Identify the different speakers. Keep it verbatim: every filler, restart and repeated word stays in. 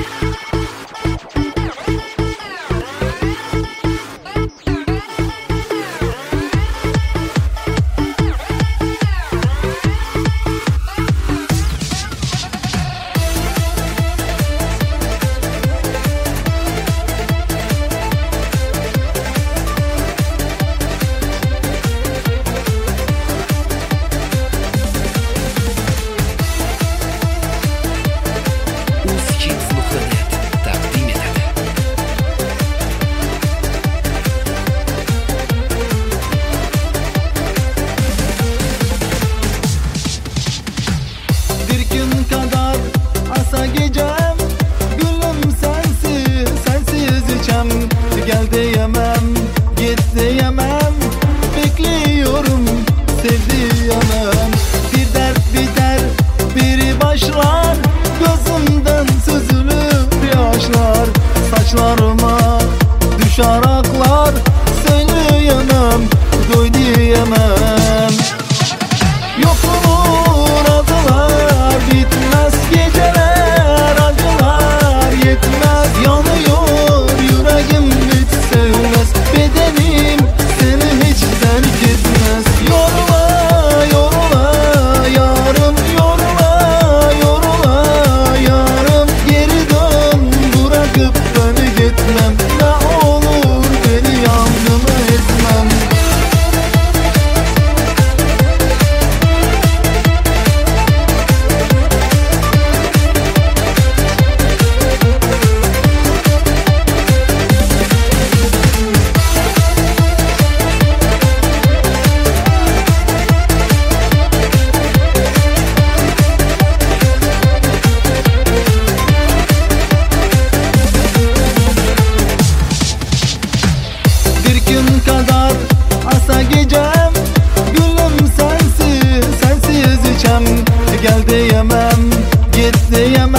Speaker 1: Gel diyemem, git diyemem, bekliyorum sev diyemem. Bir dert biter, biri başlar, gözümden süzülür yaşlar. Saçlarıma düşer aklar, söyleyemem, doy diyemem. Yokluğun adılar, bitmez geceler, acılar yetmez, yanıyor yüreğim. Bedenim seni hiç terk etmez. Yorula yorula yarım, yorula yorula yarım. Geri dön, bırakıp beni gitmem. Ne olur beni yalnız etmem. Kadar asa gecem, gülüm sensiz, sensiz içem. Gel diyemem, git diyemem.